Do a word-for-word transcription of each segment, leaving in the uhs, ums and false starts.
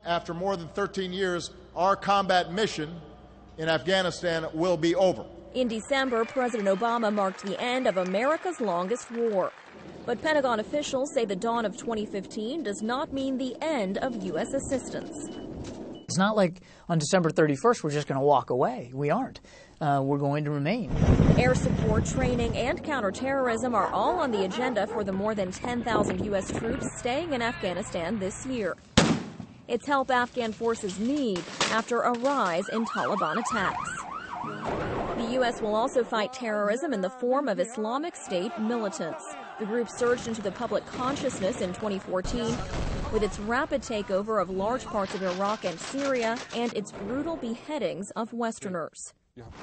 After more than thirteen years, our combat mission in Afghanistan will be over. In December, President Obama marked the end of America's longest war. But Pentagon officials say the dawn of twenty fifteen does not mean the end of U S assistance. It's not like on December thirty-first we're just going to walk away. We aren't. Uh, we're going to remain. Air support, training, and counterterrorism are all on the agenda for the more than ten thousand U S troops staying in Afghanistan this year. It's help Afghan forces need after a rise in Taliban attacks. The U S will also fight terrorism in the form of Islamic State militants. The group surged into the public consciousness in twenty fourteen with its rapid takeover of large parts of Iraq and Syria and its brutal beheadings of Westerners.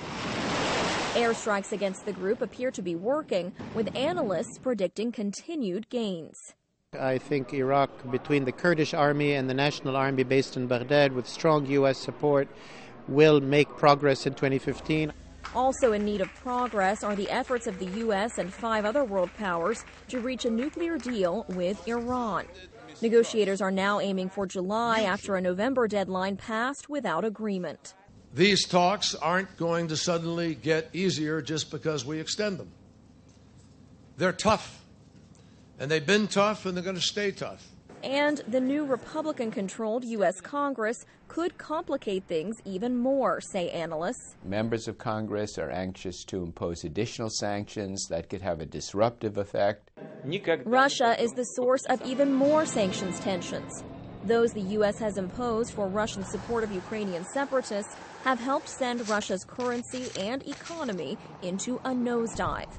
Airstrikes against the group appear to be working, with analysts predicting continued gains. I think Iraq, between the Kurdish army and the national army based in Baghdad with strong U S support, will make progress in twenty fifteen. Also in need of progress are the efforts of the U S and five other world powers to reach a nuclear deal with Iran. Negotiators are now aiming for July after a November deadline passed without agreement. These talks aren't going to suddenly get easier just because we extend them. They're tough, and they've been tough, and they're going to stay tough. And the new Republican-controlled U S Congress could complicate things even more, say analysts. Members of Congress are anxious to impose additional sanctions that could have a disruptive effect. Russia is the source of even more sanctions tensions. Those the U S has imposed for Russian support of Ukrainian separatists have helped send Russia's currency and economy into a nosedive.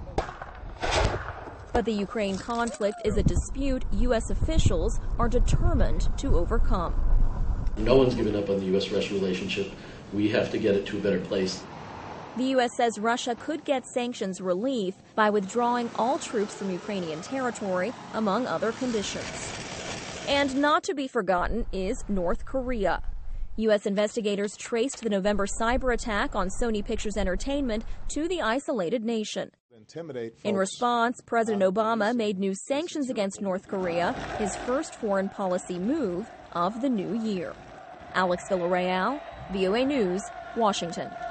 But the Ukraine conflict is a dispute U S officials are determined to overcome. No one's given up on the U S Russia relationship. We have to get it to a better place. The U S says Russia could get sanctions relief by withdrawing all troops from Ukrainian territory, among other conditions. And not to be forgotten is North Korea. U S investigators traced the November cyber attack on Sony Pictures Entertainment to the isolated nation. In response, President Obama made new sanctions against North Korea, his first foreign policy move of the new year. Alex Villarreal, V O A News, Washington.